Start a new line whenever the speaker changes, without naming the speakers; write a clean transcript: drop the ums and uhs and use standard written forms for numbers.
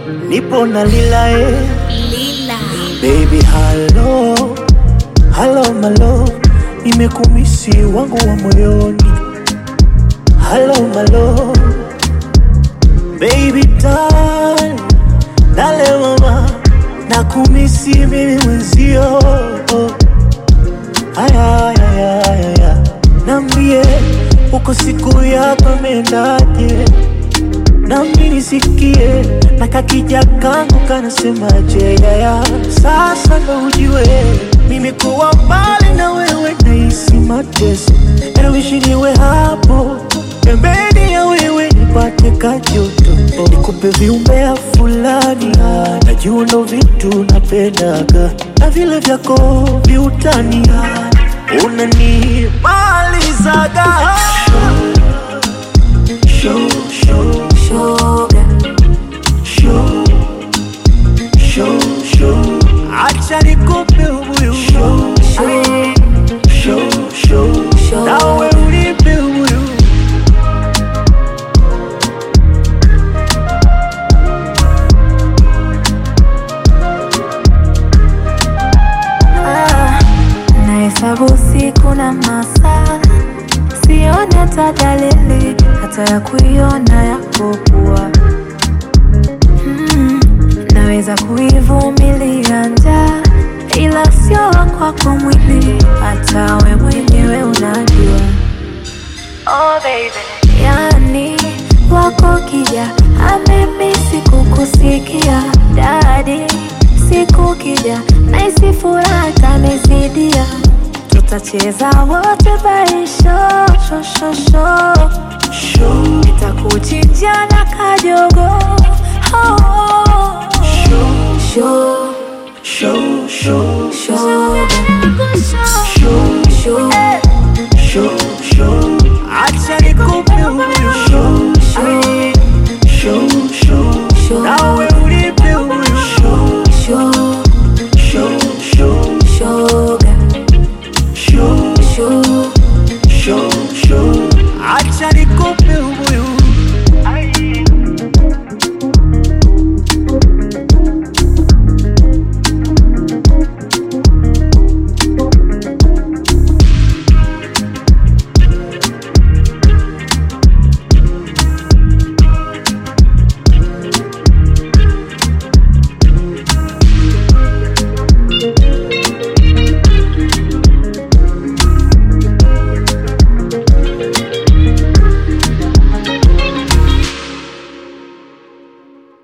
nipo na Lila
Lila.
Baby hello, hello my love, nimekumisi wangu wa moyoni. Hello my love, baby darling, dale mama, nakumisi mimi mwenzio. Aya aya aya, nambie uko siku yako mendaje, nami nisikie na kakija kangu kanasemaje. Yaya sasa ndo ujue mimi kuwa mbali na wewe nahisi mateso. Nawishi niwe hapo pembeni ya wewe nipate kajoto, nikupe viumbea fulani, najua ndo vitu napendaga, na vile vyako viutani unanimalizaga. Show, show,
Shoga.
show, show, show, acha nikupe ubuyu. Show,
Show.
show, show,
Show.
nawe unipe ubuyu.
Nahesabu siku na masaa, sione hata dalili hata ya kuiona yapokuwa. Naweza kuivumilia njaa, ila sio kwako mwili, hata we mwenyewe unajua. Oh baby, yani wako kija amemisi kukusikia daddy, siku kija naisi furaha tamezidia, tutacheza wote baisho sho sho sho
Show,
nitakuchinja na kajogo. Oh,
show,
show.